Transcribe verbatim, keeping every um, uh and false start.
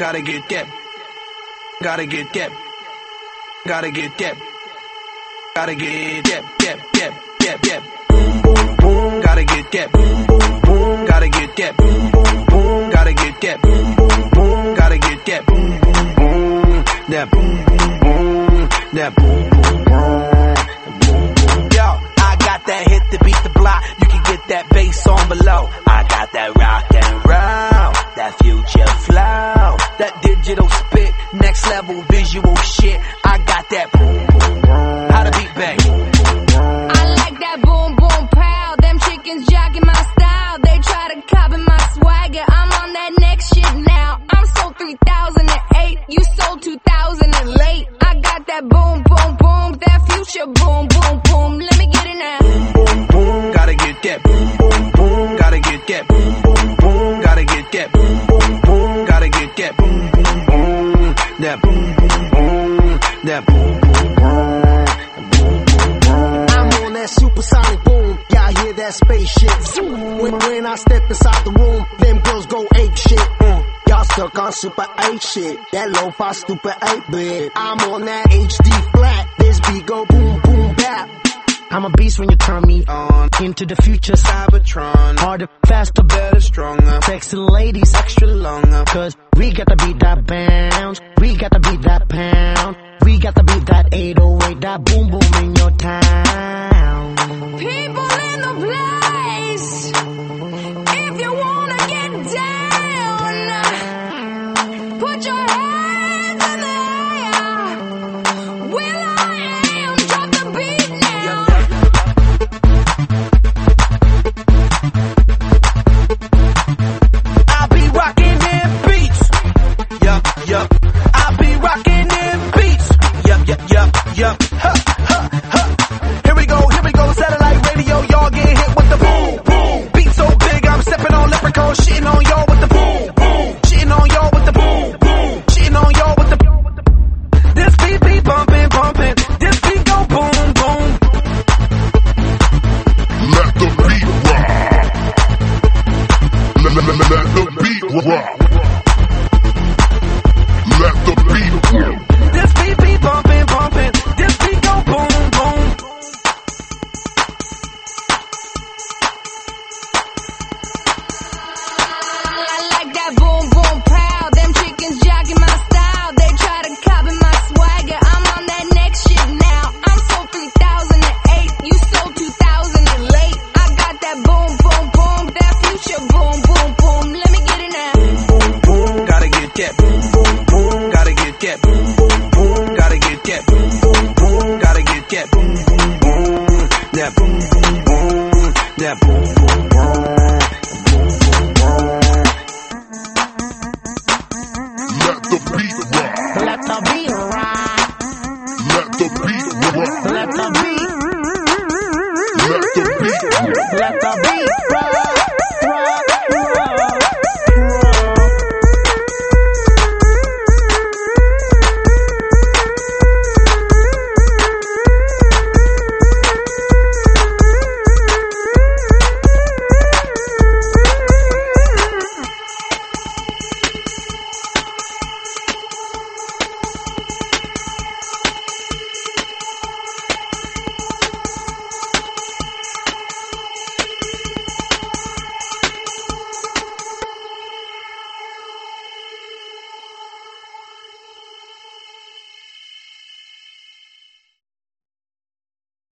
Gotta get that. Gotta get that. Gotta get that. Gotta get that. That. That. That. That. Boom, boom, boom. Gotta get that. Boom, boom, boom. Gotta get that. Boom, boom, boom. Gotta get that. Boom, boom, boom. Gotta get that. Boom, boom, boom. That boom, boom, boom. That boom, boom, boom. Yo, I got that hit to beat the block. You can get that bass on below. I got that rock and roll, that future flow, that digital spit, next level visual shit. I got that boom, boom, boom. How to beat bang. I like that boom, boom, pow. Them chickens jocking my style. They try to copy my swagger. I'm on that next shit now. I'm sold three thousand eight. You sold two thousand and late. I got that boom, boom, boom. That future boom, boom, boom. Let me get it now. Boom, boom, boom. Gotta get that. Boom, boom, boom. Gotta get that. Boom, boom, boom. Gotta get that. Boom, boom, boom. Gotta get that. Boom, boom, boom. That boom, boom, boom. That boom, boom, boom. I'm on that supersonic boom. Y'all hear that spaceship zoom. When, when I step inside the room, them girls go ape shit. Mm. Y'all stuck on super eight shit. That lo-fi stupid eight bit. I'm on that H D flat. This beat go boom, boom, bap. I'm a beast when you turn me on. Into the future, Cybertron. Harder, faster, better, stronger. Sexy ladies, extra longer. Cause we got to beat that bounce. We got to beat that pound. We got to beat that eight oh eight. That boom, boom in your town. People in the place. If you wanna get down, put your hands in the air. Will I am, drop the beat now. I'll be rocking them beats. Yup, yup. I'll be rocking them beats. Yup, yup, yup, yup. Huh, huh, huh. Here we go, here we go. Satellite radio, y'all get hit with the boom, boom. Beat so big, I'm stepping on leprechaun, shitting on y'all with the boom, boom. Shitting on y'all with the boom, boom. Shitting on y'all with the boom. This beat be bumping, bumping. This beat go boom, boom. Let the beat rock. Let, let, let, let the beat rock. Let the beat rock. This beat be bumping, bumping. This beat go boom, boom. I like that boom, boom, pow. Them chickens jocking my style. They try to copy my swagger. I'm on that next shit now. I'm sold three thousand eight. You sold two thousand and late. I got that boom, boom, boom. That future boom, boom, boom. Let me get it now. Boom, boom, boom. Gotta get that. Boom, boom, boom. Gotta get that. Boom, boom, boom. Gotta get that. Boom, boom, boom. Gotta get that. Boom, boom, boom. That boom, boom, boom. That boom, boom, boom. Let the beat rock. Let the beat rock. Let the beat rock. Let the beat. Let the beat rock. Let the beat rock.